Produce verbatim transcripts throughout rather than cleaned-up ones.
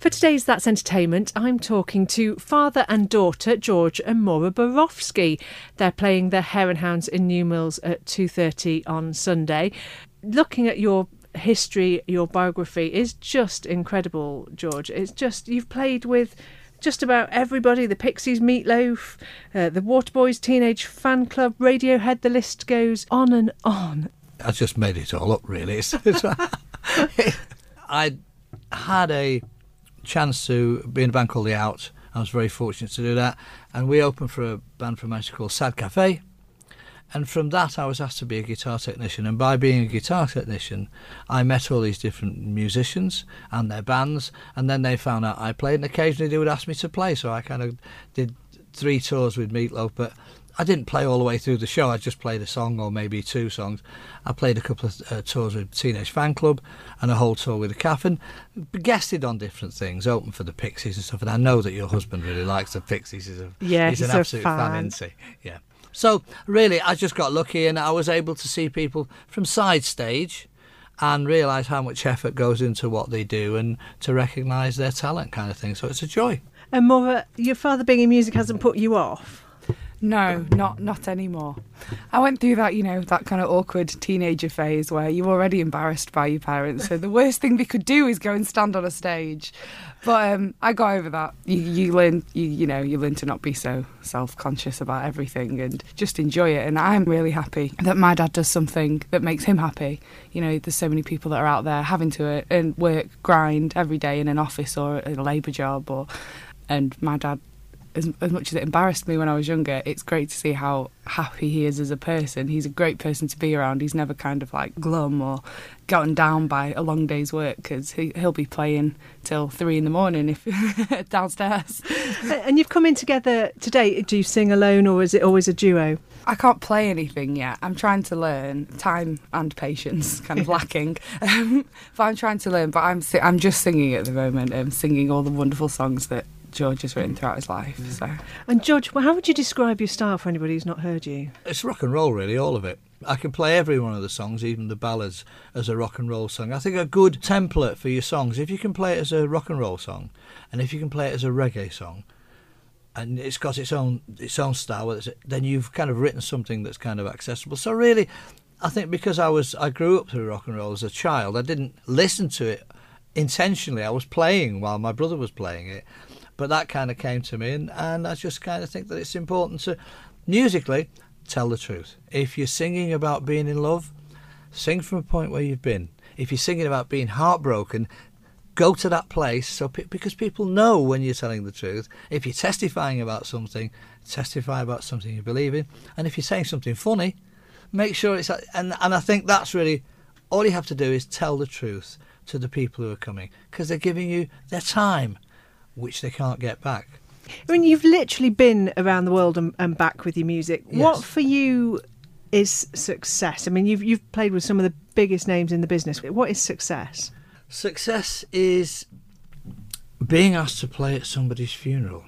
For today's That's Entertainment, I'm talking to father and daughter, George and Maura Borofsky. They're playing the Hare and Hounds in New Mills at two thirty on Sunday. Looking at your history, your biography is just incredible, George. It's just, you've played with just about everybody, the Pixies, Meatloaf, uh, the Waterboys, Teenage Fan Club, Radiohead, the list goes on and on. I just made it all up, really. It's, it's, I had a chance to be in a band called The Out. I was very fortunate to do that, and we opened for a band from Manchester called Sad Cafe, and from that I was asked to be a guitar technician, and by being a guitar technician I met all these different musicians and their bands, and then they found out I played, and occasionally they would ask me to play, so I kind of did three tours with Meatloaf, but I didn't play all the way through the show. I just played a song or maybe two songs. I played a couple of uh, tours with Teenage Fan Club and a whole tour with the Caff, and guested on different things, opened for the Pixies and stuff. And I know that your husband really likes the Pixies. He's, a, yeah, he's, he's an a absolute fan. fan, isn't he? Yeah. So really, I just got lucky, and I was able to see people from side stage and realise how much effort goes into what they do, and to recognise their talent, kind of thing. So it's a joy. And Maura, your father being in music hasn't put you off? No, not not anymore. I went through that, you know, that kind of awkward teenager phase where you're already embarrassed by your parents, so the worst thing they could do is go and stand on a stage. But um, I got over that. You, you learn, you, you know, you learn to not be so self-conscious about everything and just enjoy it. And I'm really happy that my dad does something that makes him happy. You know, there's so many people that are out there having to uh, and work, grind every day in an office or a labour job, or and my dad, As, as much as it embarrassed me when I was younger, it's great to see how happy he is as a person. He's a great person to be around. He's never kind of like glum or gotten down by a long day's work, because he, he'll be playing till three in the morning if downstairs. And you've come in together today. Do you sing alone, or is it always a duo? I can't play anything yet. I'm trying to learn. Time and patience kind of lacking. Um, but I'm trying to learn. But I'm si- I'm just singing at the moment. I'm singing all the wonderful songs that George has written throughout his life. So. And George, well, how would you describe your style for anybody who's not heard you? It's rock and roll, really, all of it. I can play every one of the songs, even the ballads, as a rock and roll song. I think a good template for your songs, if you can play it as a rock and roll song, and if you can play it as a reggae song, and it's got its own its own style, then you've kind of written something that's kind of accessible. So really, I think because I was I grew up through rock and roll as a child, I didn't listen to it intentionally. I was playing while my brother was playing it. But that kind of came to me, and, and I just kind of think that it's important to, musically, tell the truth. If you're singing about being in love, sing from a point where you've been. If you're singing about being heartbroken, go to that place, so because people know when you're telling the truth. If you're testifying about something, testify about something you believe in. And if you're saying something funny, make sure it's... And, and I think that's really... All you have to do is tell the truth to the people who are coming, because they're giving you their time, which they can't get back. I mean, you've literally been around the world and, and back with your music. Yes. What for you is success? I mean, you've you've played with some of the biggest names in the business. What is success? Success is being asked to play at somebody's funeral.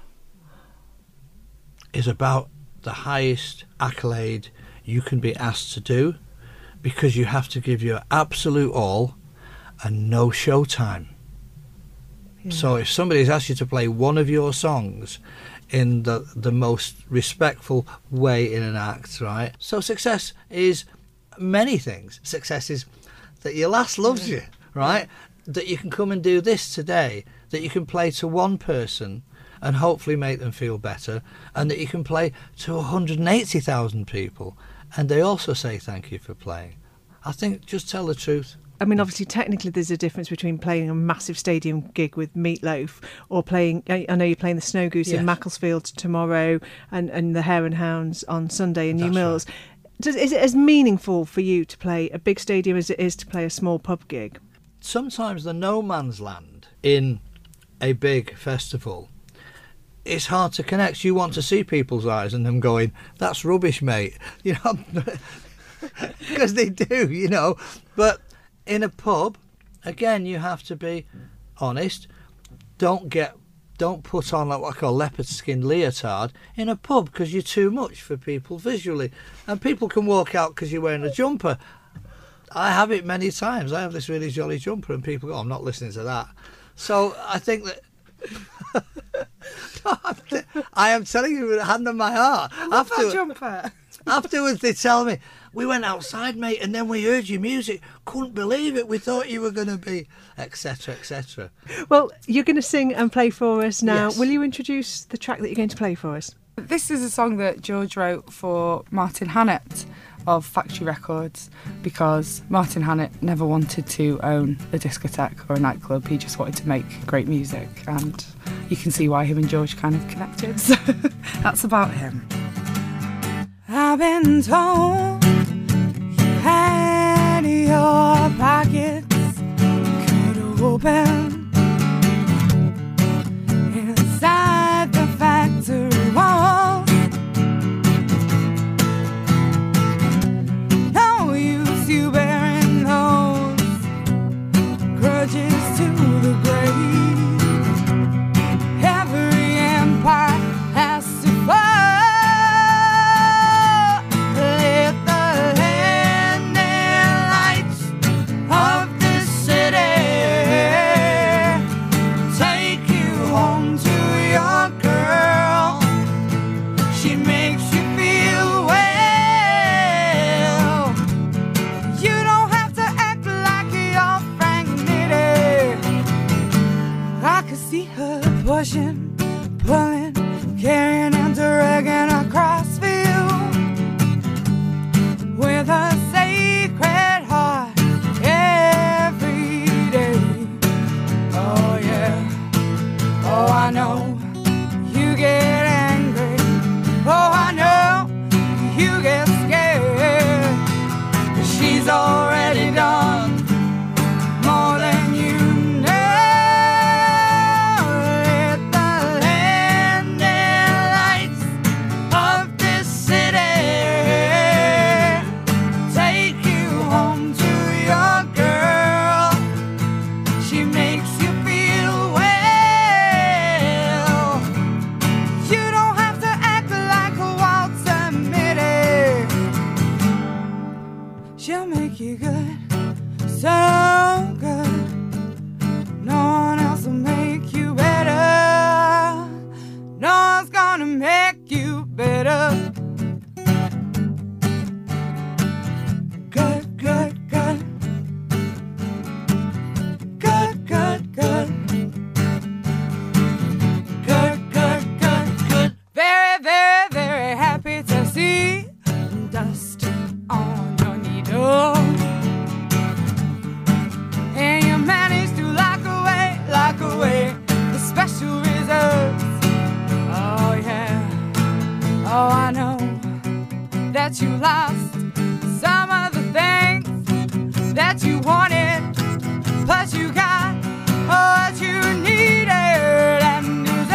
Is about the highest accolade you can be asked to do, because you have to give your absolute all and no show time. So if somebody's asked you to play one of your songs in the the most respectful way in an act, right? So success is many things. Success is that your lass loves you, right? That you can come and do this today, that you can play to one person and hopefully make them feel better, and that you can play to one hundred eighty thousand people and they also say thank you for playing. I think just tell the truth. I mean, obviously, technically, there's a difference between playing a massive stadium gig with Meatloaf or playing, I know you're playing the Snow Goose yes. in Macclesfield tomorrow and, and the Hare and Hounds on Sunday in New That's Mills. Right. Does, is it as meaningful for you to play a big stadium as it is to play a small pub gig? Sometimes the no man's land in a big festival, it's hard to connect. You want to see people's eyes and them going, that's rubbish, mate. You know, because they do, you know. But in a pub, again, you have to be honest. Don't get, don't put on like what I call leopard skin leotard in a pub because you're too much for people visually. And people can walk out because you're wearing a jumper. I have it many times. I have this really jolly jumper and people go, oh, I'm not listening to that. So I think that. I am telling you with a hand on my heart. After, jumper. Afterwards, they tell me, we went outside, mate, and then we heard your music. Couldn't believe it. We thought you were going to be, et cetera, et cetera. Well, you're going to sing and play for us now. Yes. Will you introduce the track that you're going to play for us? This is a song that George wrote for Martin Hannett of Factory Records, because Martin Hannett never wanted to own a discotheque or a nightclub. He just wanted to make great music, and you can see why him and George kind of connected. So that's about him. I've been told you had your pockets cut open inside the factory walls. No use you bearing those grudges to the grave. Every empire has to fall. Pushing, pulling, carrying and dragging across field with a sacred heart every day. Oh yeah, oh I know you get angry. Oh I know you get scared. But she's already done more than you know. She'll make you good, so good. No one else will make you better. No one's gonna make you better. Good, good, good. Good, good, good. Good, good, good, good. Very, very, very happy to see dust on and you managed to lock away, lock away the special reserves. Oh yeah, oh I know that you lost some of the things that you wanted, but you got what you needed and deserved.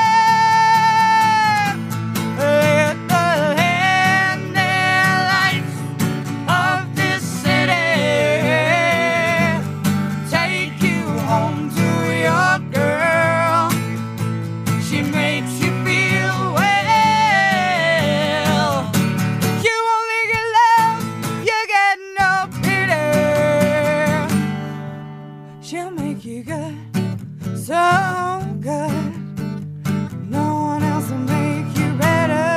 Let the hand and lights of this city take you home to your girl. She makes you feel well. You only get love, you get no pity. She'll make you good, so good. No one else will make you better.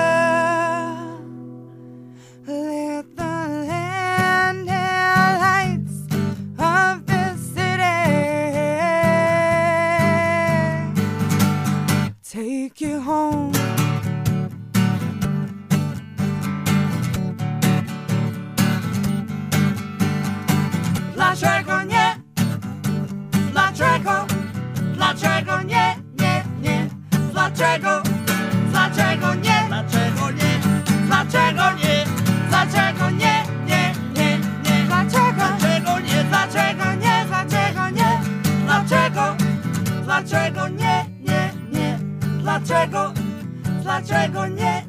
Let the land and lights of this city take you home. Dlaczego nie? Dlaczego? Dlaczego nie? Nie, nie. Dlaczego? Dlaczego nie? Dlaczego nie? Dlaczego nie? Dlaczego nie? Nie, nie, nie. Dlaczego? Dlaczego nie? Dlaczego nie? Dlaczego nie? Dlaczego? Dlaczego nie? Nie, nie. Dlaczego? Dlaczego nie?